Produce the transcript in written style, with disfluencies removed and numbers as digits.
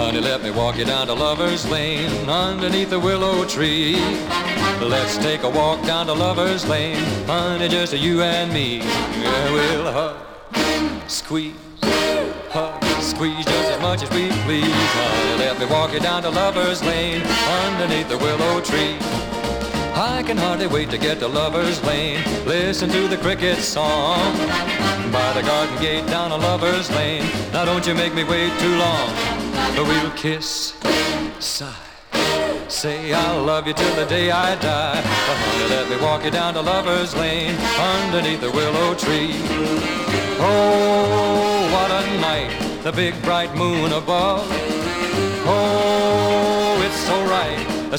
Honey, let me walk you down to Lover's Lane underneath the willow tree. Let's take a walk down to Lover's Lane, honey, just you and me. Yeah, we'll hug, squeeze, hug, squeeze just as much as we please. Honey, let me walk you down to Lover's Lane underneath the willow tree. I can hardly wait to get to Lover's Lane, listen to the cricket's song by the garden gate down on Lover's Lane. Now don't you make me wait too long. We'll kiss, sigh, say I love you till the day I die. But honey, let me walk you down to Lover's Lane underneath the willow tree. Oh, what a night, the big bright moon above. Oh, it's so right,